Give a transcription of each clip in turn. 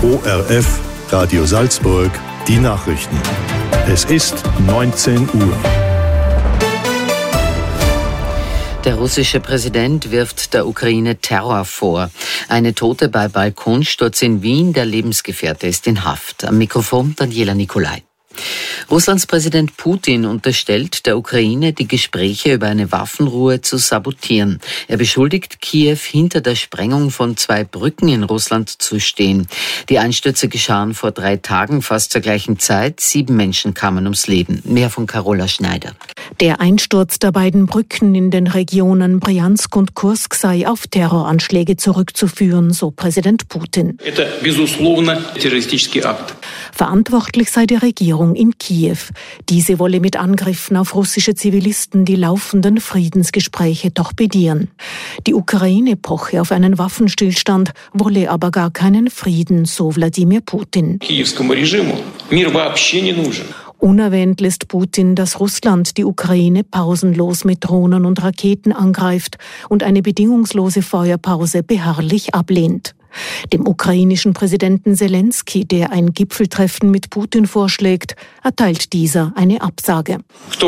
ORF Radio Salzburg, die Nachrichten. Es ist 19 Uhr. Der russische Präsident wirft der Ukraine Terror vor. Eine Tote bei Balkonsturz in Wien, der Lebensgefährte ist in Haft. Am Mikrofon Daniela Nicolai. Russlands Präsident Putin unterstellt der Ukraine, die Gespräche über eine Waffenruhe zu sabotieren. Er beschuldigt Kiew, hinter der Sprengung von 2 Brücken in Russland zu stehen. Die Einstürze geschahen vor 3 Tagen, fast zur gleichen Zeit. 7 Menschen kamen ums Leben. Mehr von Carola Schneider. Der Einsturz der beiden Brücken in den Regionen Bryansk und Kursk sei auf Terroranschläge zurückzuführen, so Präsident Putin. Verantwortlich sei die Regierung in Kiew. Diese wolle mit Angriffen auf russische Zivilisten die laufenden Friedensgespräche torpedieren. Die Ukraine poche auf einen Waffenstillstand, wolle aber gar keinen Frieden, so Wladimir Putin. Unerwähnt lässt Putin, dass Russland die Ukraine pausenlos mit Drohnen und Raketen angreift und eine bedingungslose Feuerpause beharrlich ablehnt. Dem ukrainischen Präsidenten Zelensky, der ein Gipfeltreffen mit Putin vorschlägt, erteilt dieser eine Absage.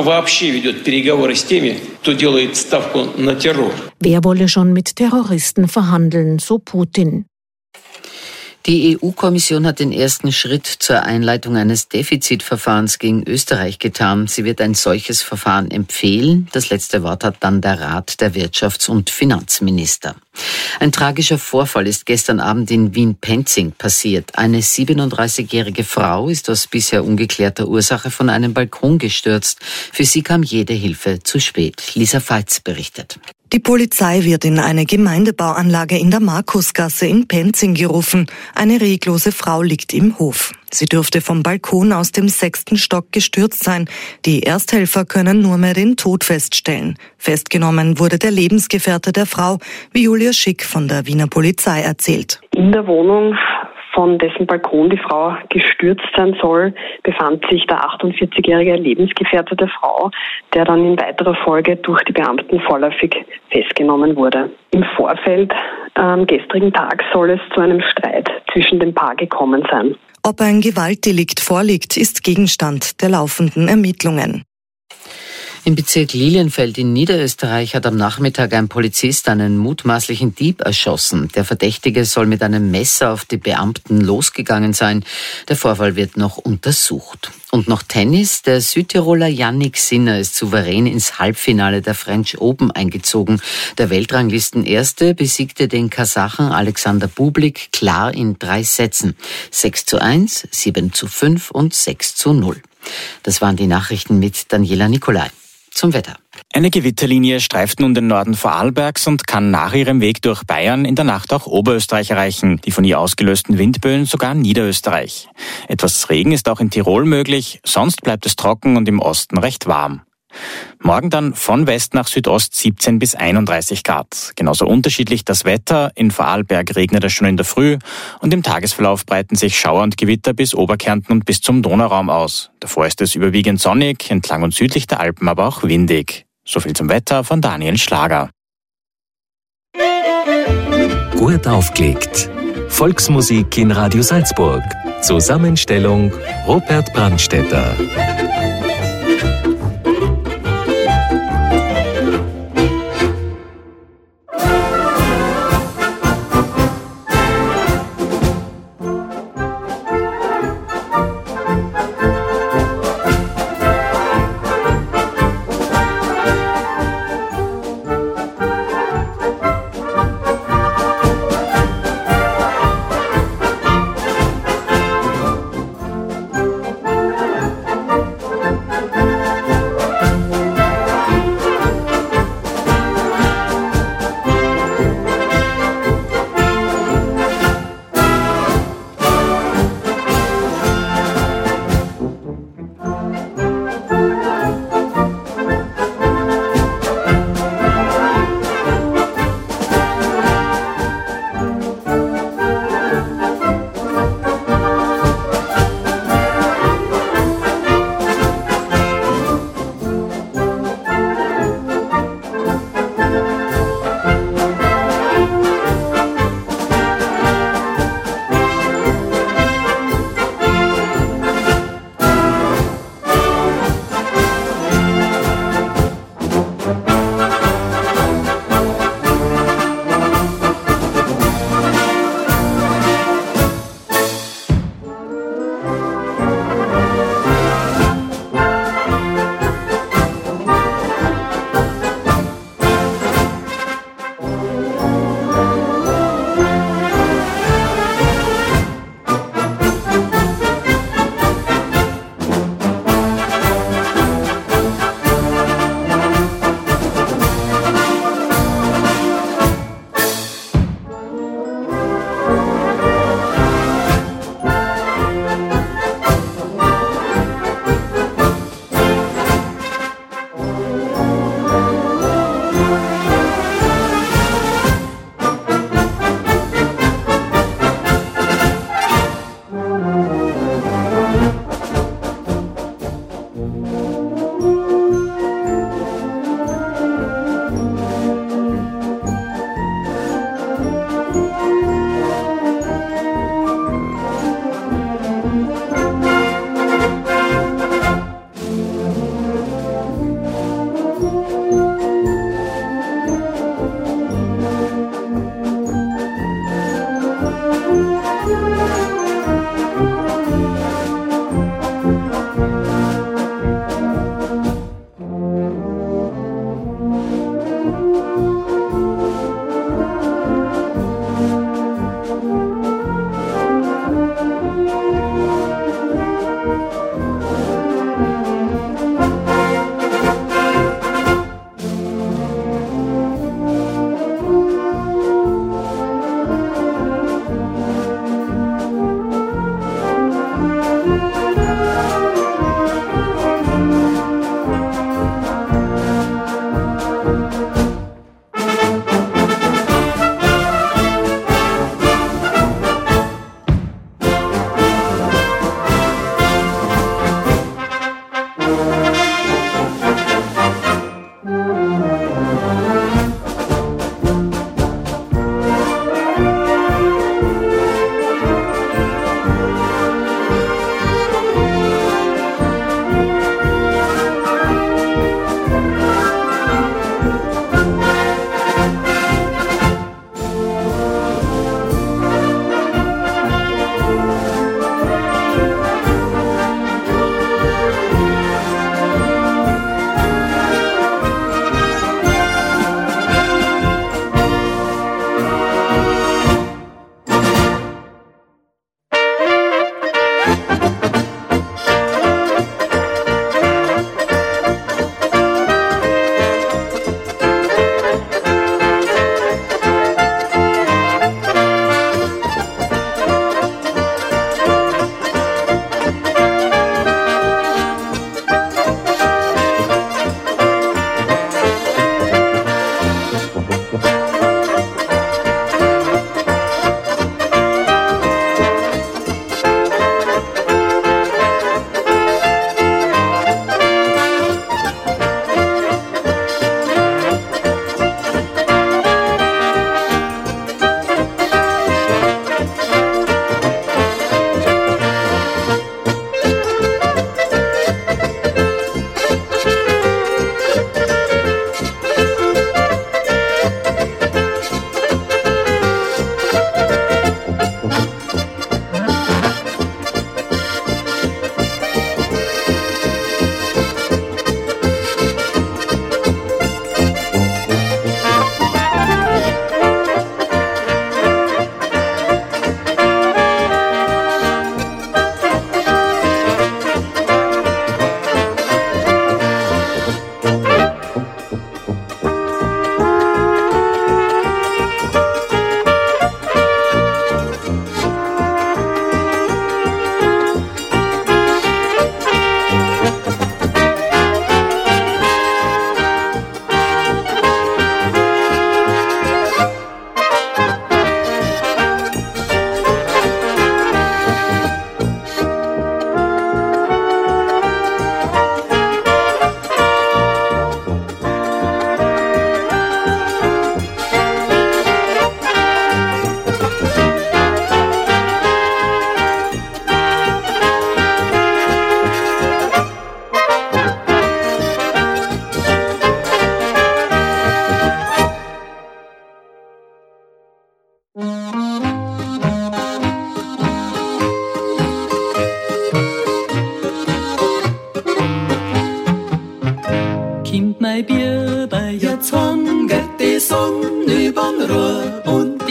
Wer wolle schon mit Terroristen verhandeln, so Putin. Die EU-Kommission hat den ersten Schritt zur Einleitung eines Defizitverfahrens gegen Österreich getan. Sie wird ein solches Verfahren empfehlen. Das letzte Wort hat dann der Rat der Wirtschafts- und Finanzminister. Ein tragischer Vorfall ist gestern Abend in Wien-Penzing passiert. Eine 37-jährige Frau ist aus bisher ungeklärter Ursache von einem Balkon gestürzt. Für sie kam jede Hilfe zu spät. Lisa Veitz berichtet. Die Polizei wird in eine Gemeindebauanlage in der Markusgasse in Penzing gerufen. Eine reglose Frau liegt im Hof. Sie dürfte vom Balkon aus dem 6. Stock gestürzt sein. Die Ersthelfer können nur mehr den Tod feststellen. Festgenommen wurde der Lebensgefährte der Frau, wie Julia Schick von der Wiener Polizei erzählt. In der Wohnung, von dessen Balkon die Frau gestürzt sein soll, befand sich der 48-jährige Lebensgefährte der Frau, der dann in weiterer Folge durch die Beamten vorläufig festgenommen wurde. Im Vorfeld am gestrigen Tag soll es zu einem Streit zwischen dem Paar gekommen sein. Ob ein Gewaltdelikt vorliegt, ist Gegenstand der laufenden Ermittlungen. Im Bezirk Lilienfeld in Niederösterreich hat am Nachmittag ein Polizist einen mutmaßlichen Dieb erschossen. Der Verdächtige soll mit einem Messer auf die Beamten losgegangen sein. Der Vorfall wird noch untersucht. Und noch Tennis. Der Südtiroler Jannik Sinner ist souverän ins Halbfinale der French Open eingezogen. Der Weltranglistenerste besiegte den Kasachen Alexander Bublik klar in 3 Sätzen. 6:1, 7:5 und 6:0. Das waren die Nachrichten mit Daniela Nicolai. Zum Wetter. Eine Gewitterlinie streift nun den Norden Vorarlbergs und kann nach ihrem Weg durch Bayern in der Nacht auch Oberösterreich erreichen, die von ihr ausgelösten Windböen sogar Niederösterreich. Etwas Regen ist auch in Tirol möglich, sonst bleibt es trocken und im Osten recht warm. Morgen dann von West nach Südost 17 bis 31 Grad. Genauso unterschiedlich das Wetter. In Vorarlberg regnet es schon in der Früh und im Tagesverlauf breiten sich Schauer und Gewitter bis Oberkärnten und bis zum Donauraum aus. Davor ist es überwiegend sonnig, entlang und südlich der Alpen aber auch windig. So viel zum Wetter von Daniel Schlager. Gut aufgelegt. Volksmusik in Radio Salzburg. Zusammenstellung Robert Brandstätter.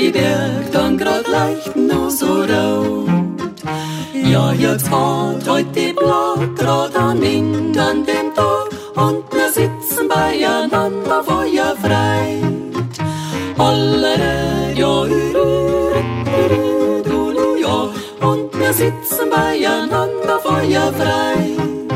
die Berg dann grad leicht nur so rot. Ja, jetzt hat heut die Blatt grad an Wind an dem Tag und wir sitzen beieinander feuerfrei. Hollere, ja, ja, und wir sitzen beieinander feuerfrei.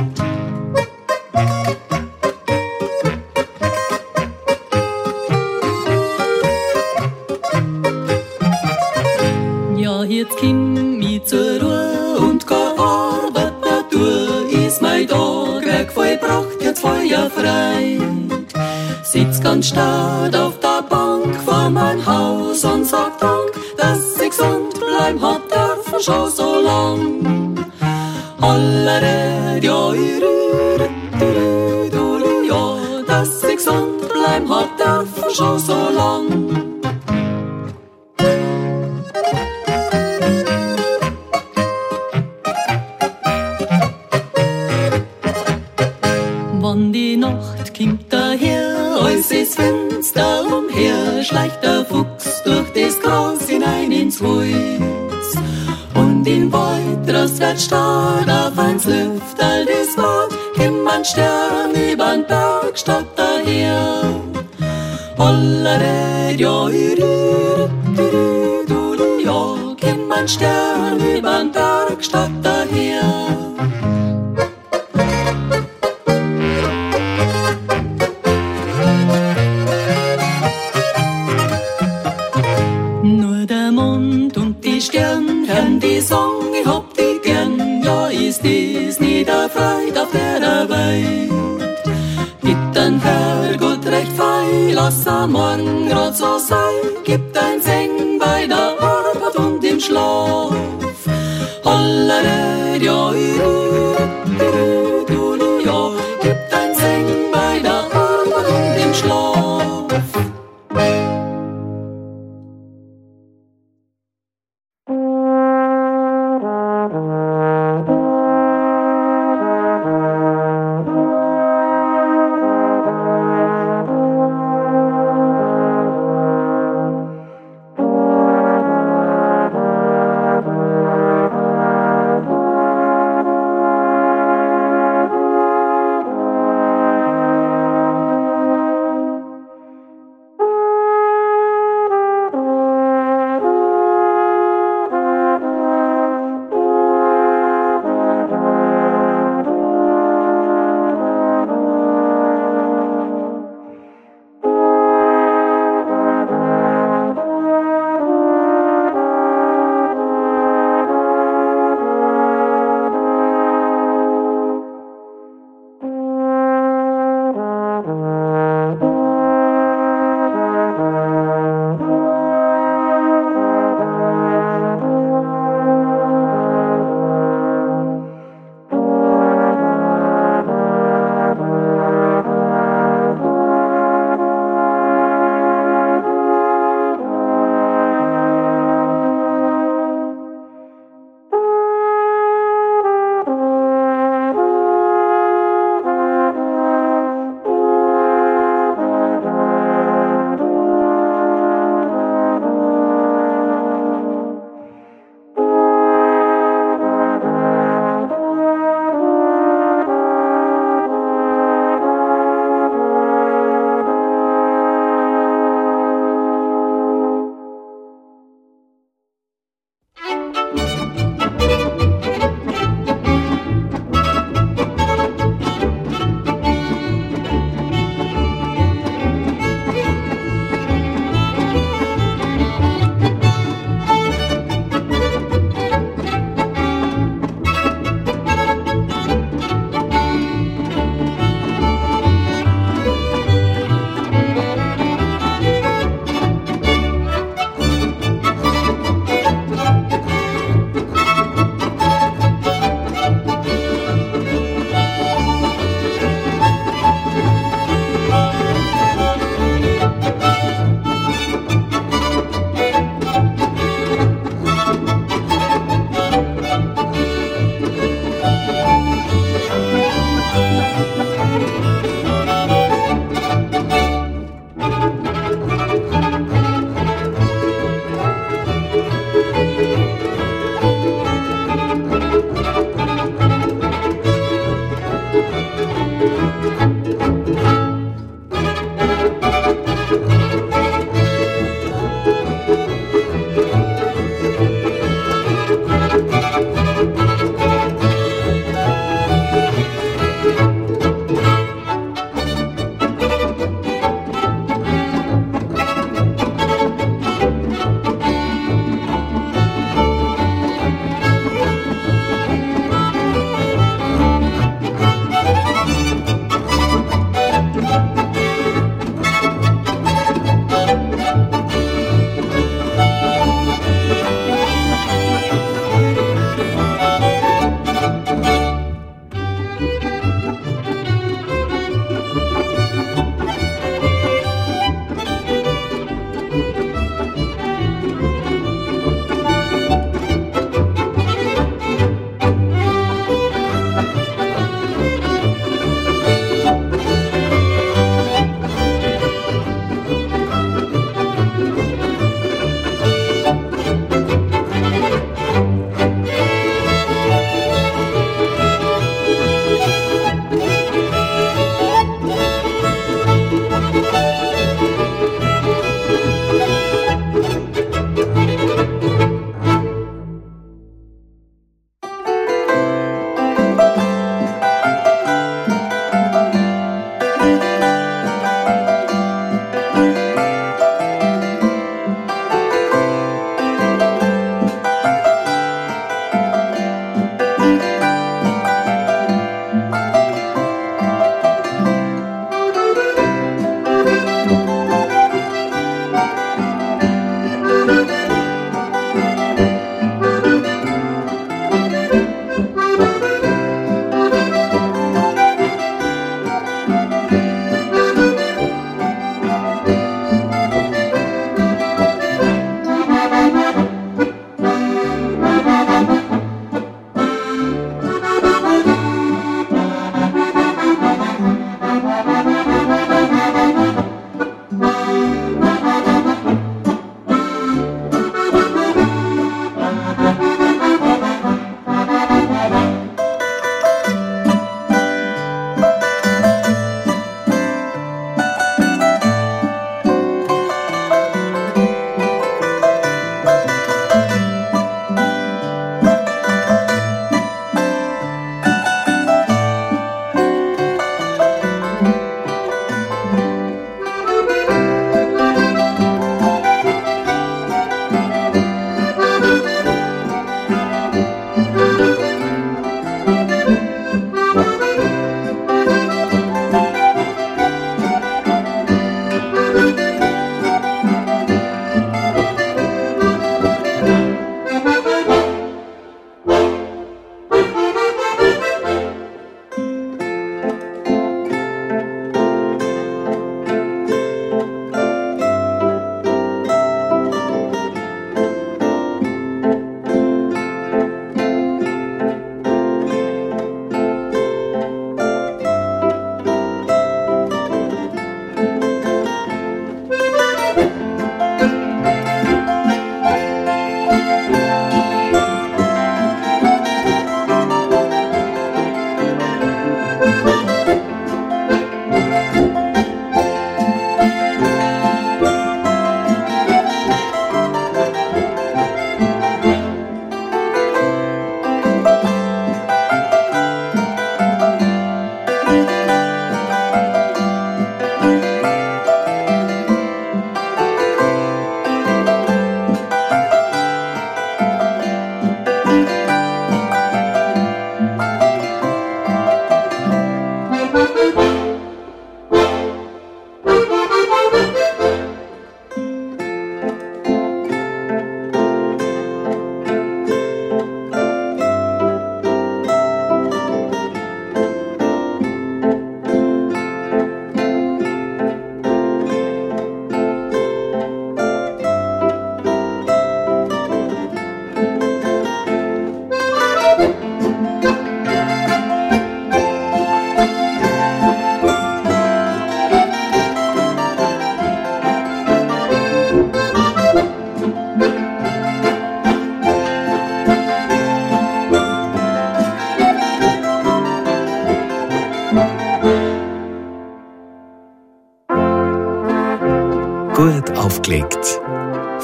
Ja, jetzt komm ich zur Ruhe und keine Arbeit mehr tue. Ist mein Tag weg vollbracht, jetzt feuerfrei. Sitz ganz stark auf der Bank vor mein Haus und sag Dank, dass ich gesund bleiben hab dürfen schon so lang. Hollere, ja, ja, dass ich gesund bleiben hab dürfen schon so lang. Wann die Nacht kommt daher, alles ist Fenster umher, schleicht der Fuchs durch das Gras hinein ins Holz. Und im Wald draus wird stark auf eins Luft, all das Wort, kommt ein Stern übern Berg statt daher. Hollere, ja, ja, kommt ein Stern übern Berg statt daher. Die Song, ich hab die gern, ja, ist dies nie der Freude auf der Welt. Gibt ein Herrgott recht feil, lass am Morgen grad so sein, gibt ein Seng bei der Arbeit und im Schlaf. Hollere, ja, ja, gibt ein Seng bei der Arbeit und im Schlaf.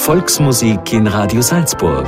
Volksmusik in Radio Salzburg.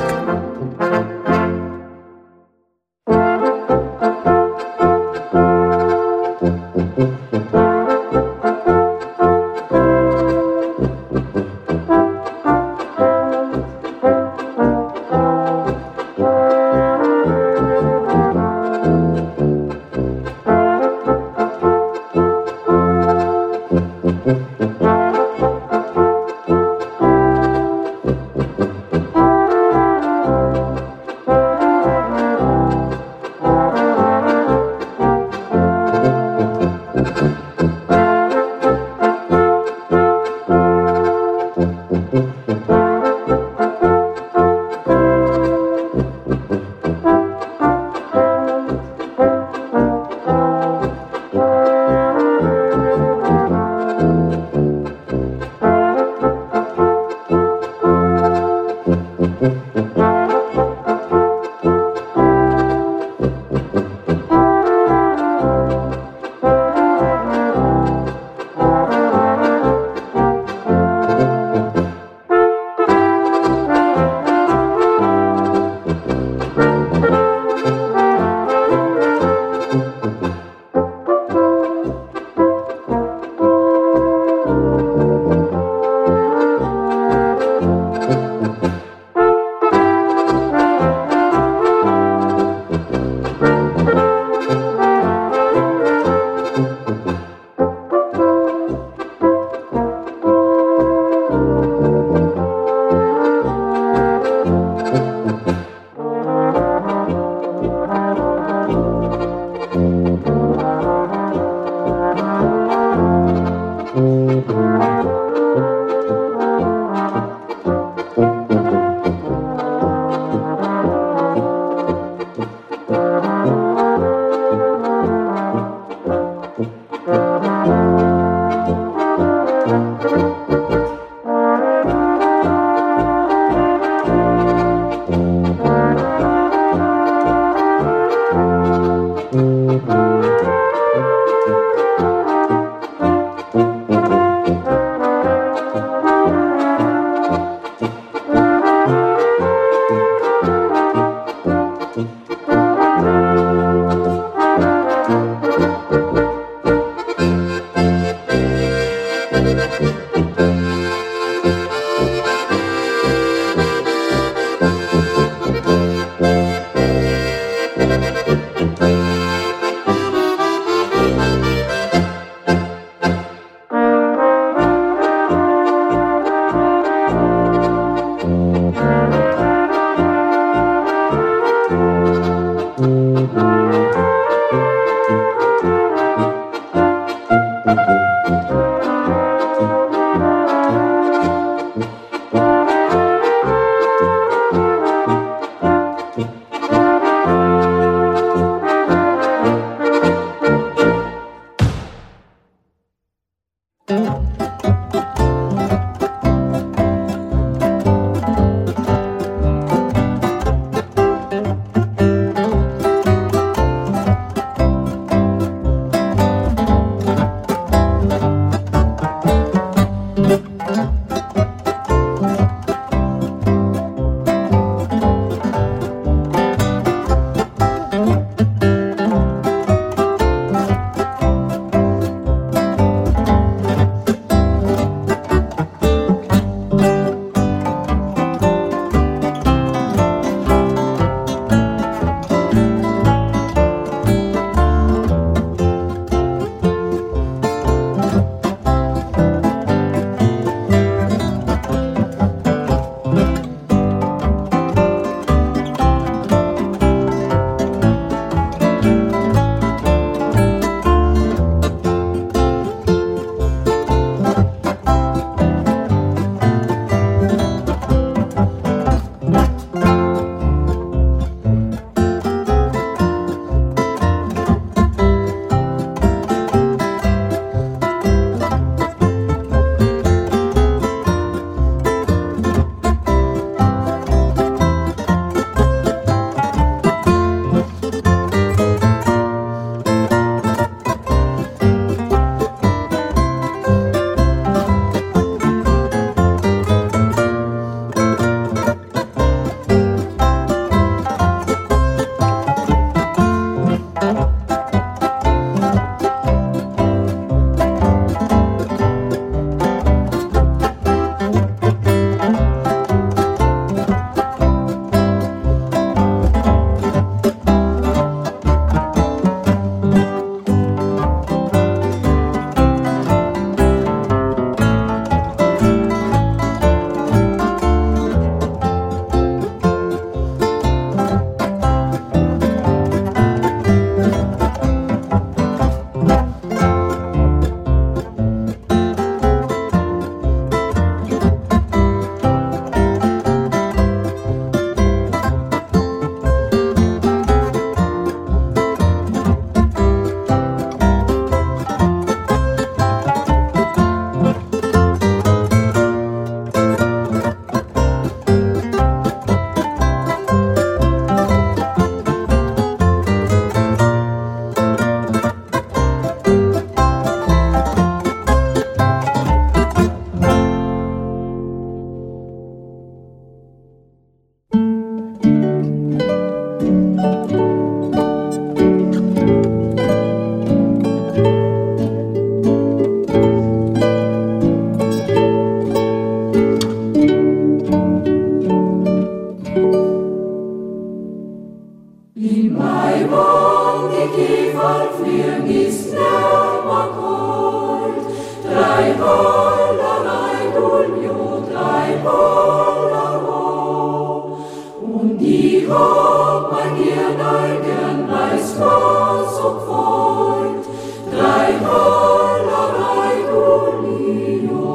Im Mai, wann die Käfer fliegen, ist nimmer kalt. 3 Hollerei, Duljo, 3 Hollero. Und ich hab mein gern weiß was so freut. 3 Hollerei, Duljo.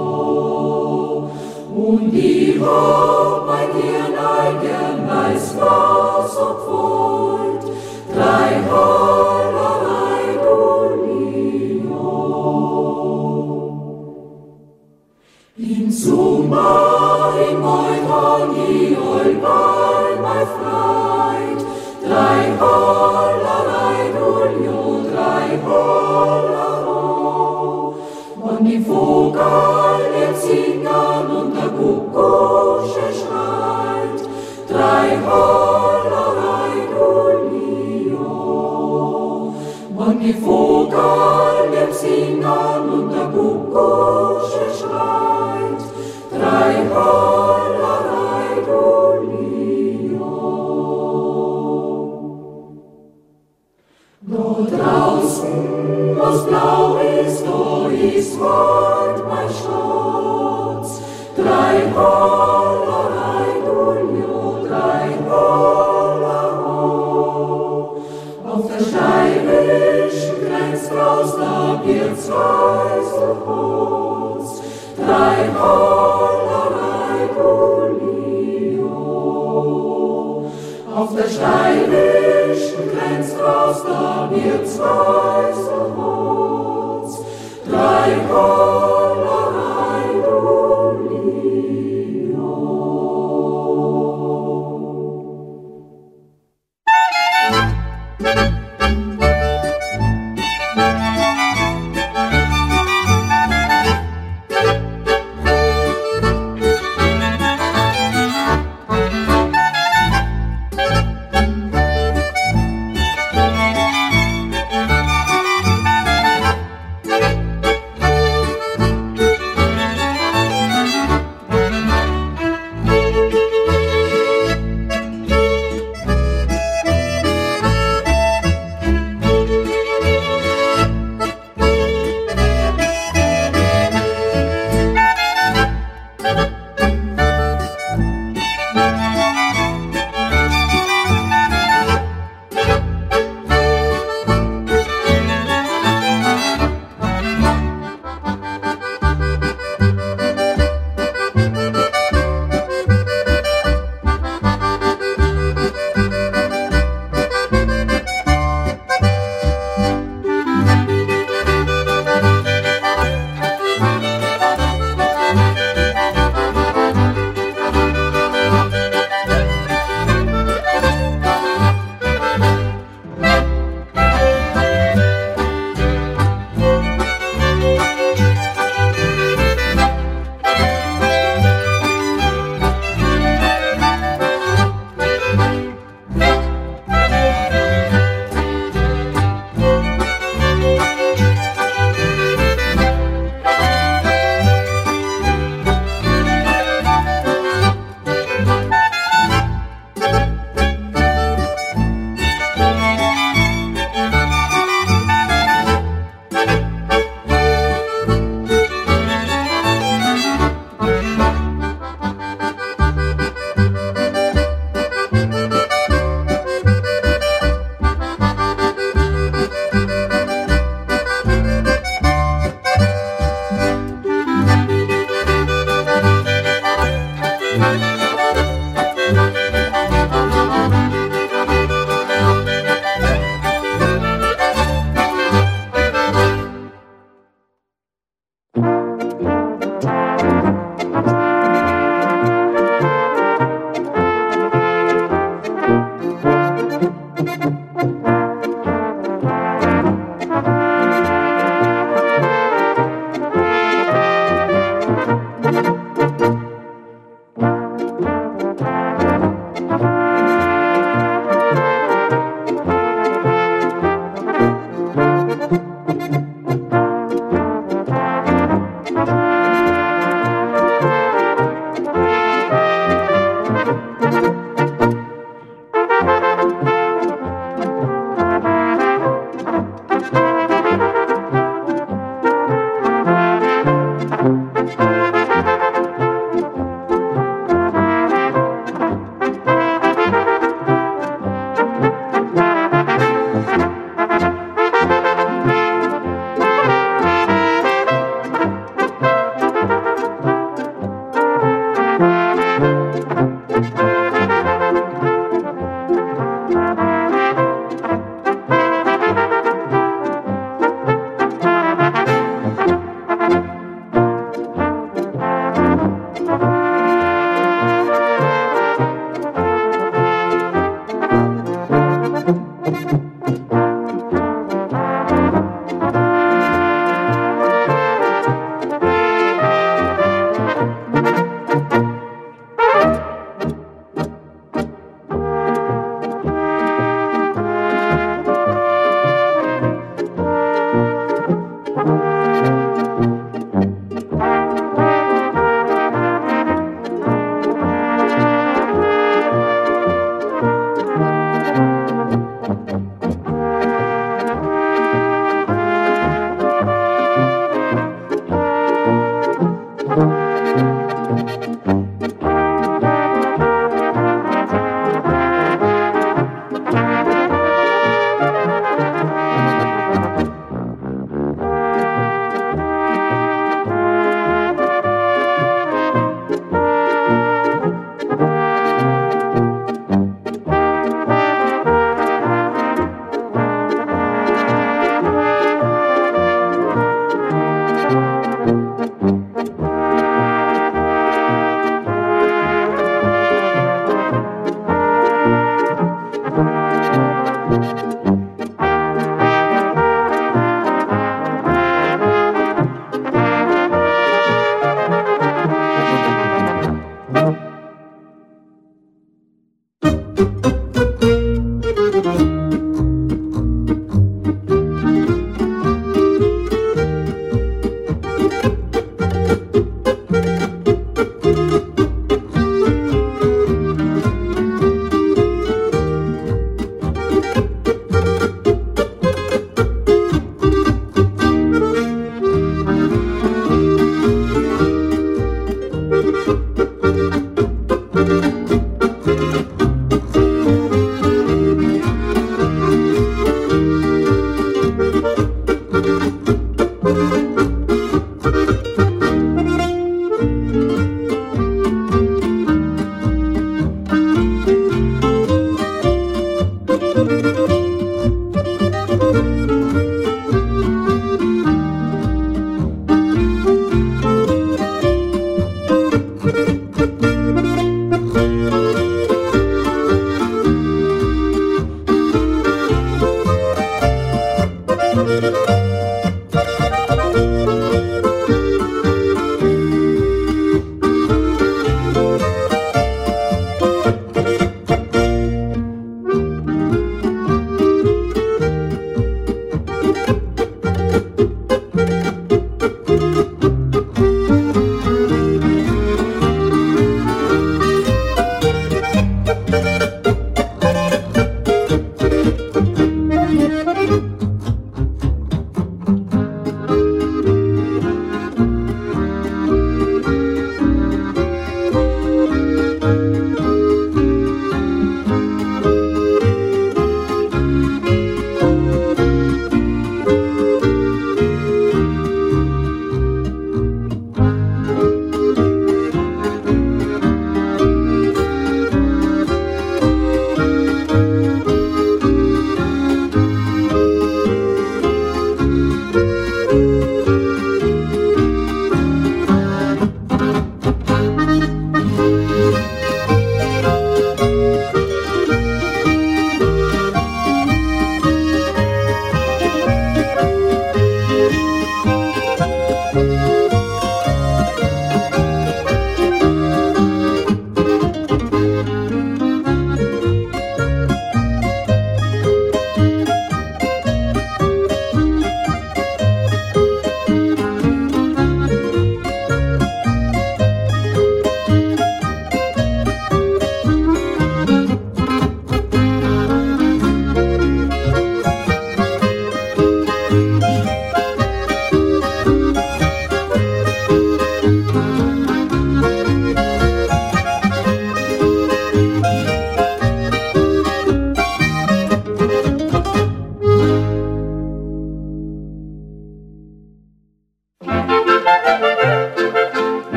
Und ich hab mein gern weiß was so freut. 3 Hollerei, Duljo. Im Sommer, im Morgen, ich hol bald mal freit. 3 Hollerei, Duljo, 3 Hollero. Und die Vogel jetzt singen und der Kuckucksche schreit. 3 Hollerei, Duljo. Und die Vogel jetzt singen und der Kuckucksche schreit. 3 Hollerei, Duljo. Da draußen, was blau ist, da ist rot mein Schatz. 3 Hollerei, Duljo, 3 Hollero. Auf der steirischen Grenz raus, da wird's weiß und Holz. 3 Hollerei, Duljo. Auf der steirischen Grenz raus, da wird's weiß und Holz. 3 Hollerei, Duljo.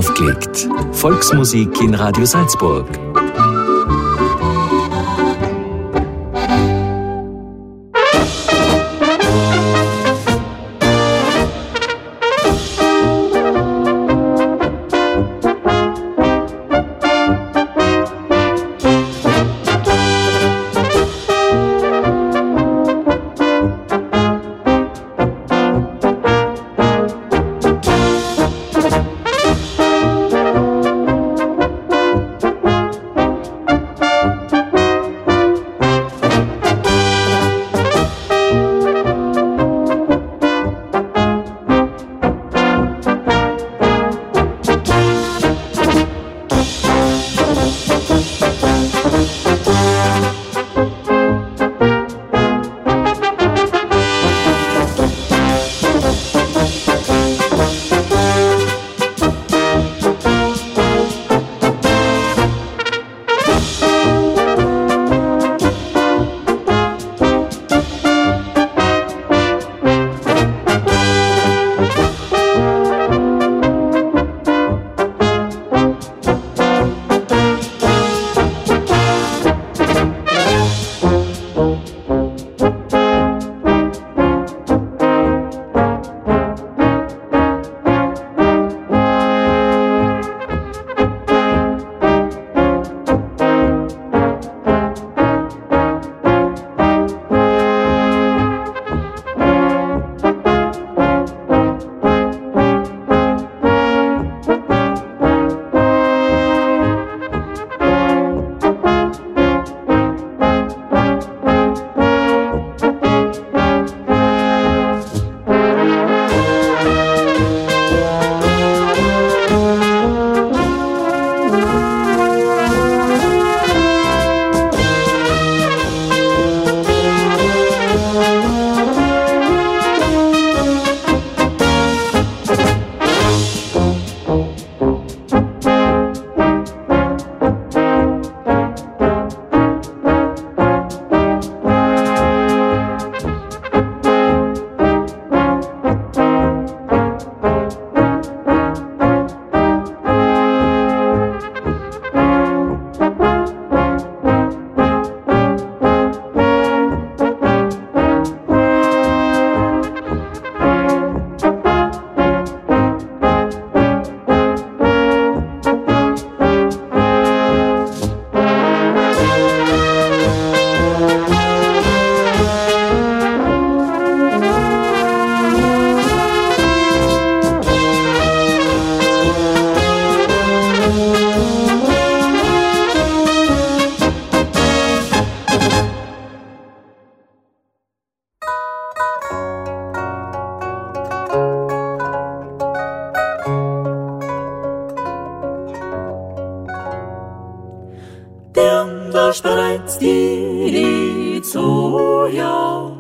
aufgelegt. Volksmusik in Radio Salzburg. Bereits die Zuja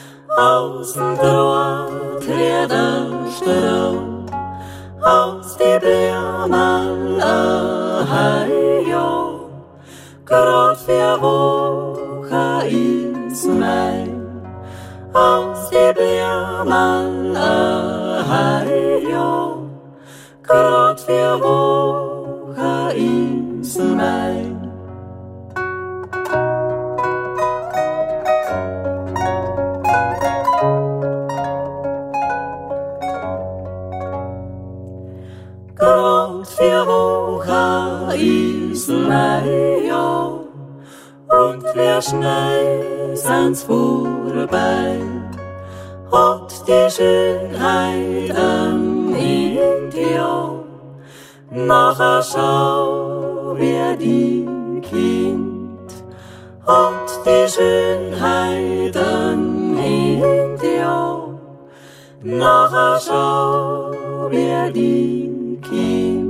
aus dem Droht der Strom, aus die Bärmal Heio, grad für Woche ins Mai, aus die Bärmal Heio, grad für Woche ins Mai. Für Woche ist Mai, und der Schnee sind's vorbei, hat die Schönheit am Indio, nachher schau wir die Kind, hat die Schönheit am Indio, nachher schau wir die Kind.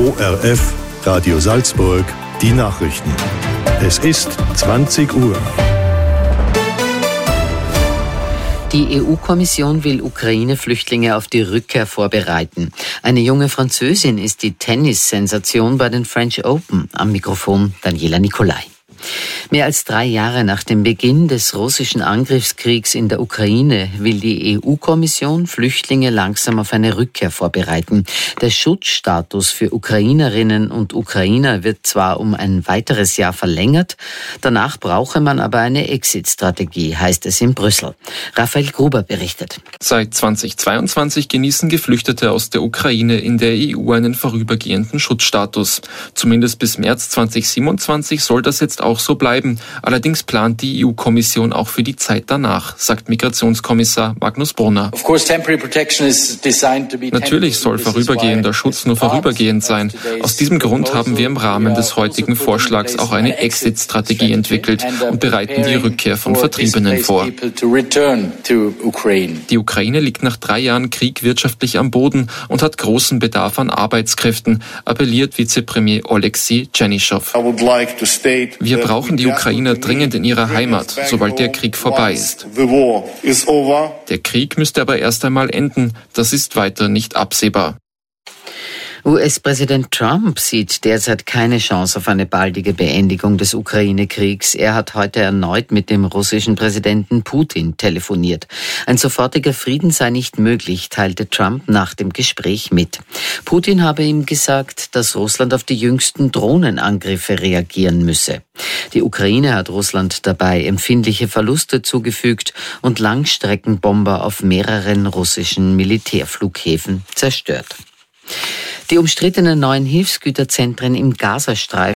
ORF, Radio Salzburg, die Nachrichten. Es ist 20 Uhr. Die EU-Kommission will Ukraine-Flüchtlinge auf die Rückkehr vorbereiten. Eine junge Französin ist die Tennissensation bei den French Open. Am Mikrofon Daniela Nicolai. Mehr als 3 Jahre nach dem Beginn des russischen Angriffskriegs in der Ukraine will die EU-Kommission Flüchtlinge langsam auf eine Rückkehr vorbereiten. Der Schutzstatus für Ukrainerinnen und Ukrainer wird zwar um ein weiteres Jahr verlängert, danach brauche man aber eine Exit-Strategie, heißt es in Brüssel. Raphael Gruber berichtet. Seit 2022 genießen Geflüchtete aus der Ukraine in der EU einen vorübergehenden Schutzstatus. Zumindest bis März 2027 soll das jetzt auch so bleiben. Allerdings plant die EU-Kommission auch für die Zeit danach, sagt Migrationskommissar Magnus Brunner. Natürlich soll vorübergehender Schutz nur vorübergehend sein. Aus diesem Grund haben wir im Rahmen des heutigen Vorschlags auch eine Exit-Strategie entwickelt und bereiten die Rückkehr von Vertriebenen vor. Die Ukraine liegt nach 3 Jahren Krieg wirtschaftlich am Boden und hat großen Bedarf an Arbeitskräften, appelliert Vizepremier Oleksiy Tschernyschow. Wir brauchen die Ukrainer dringend in ihrer Heimat, sobald der Krieg vorbei ist. Der Krieg müsste aber erst einmal enden. Das ist weiter nicht absehbar. US-Präsident Trump sieht derzeit keine Chance auf eine baldige Beendigung des Ukraine-Kriegs. Er hat heute erneut mit dem russischen Präsidenten Putin telefoniert. Ein sofortiger Frieden sei nicht möglich, teilte Trump nach dem Gespräch mit. Putin habe ihm gesagt, dass Russland auf die jüngsten Drohnenangriffe reagieren müsse. Die Ukraine hat Russland dabei empfindliche Verluste zugefügt und Langstreckenbomber auf mehreren russischen Militärflughäfen zerstört. Die umstrittenen neuen Hilfsgüterzentren im Gazastreifen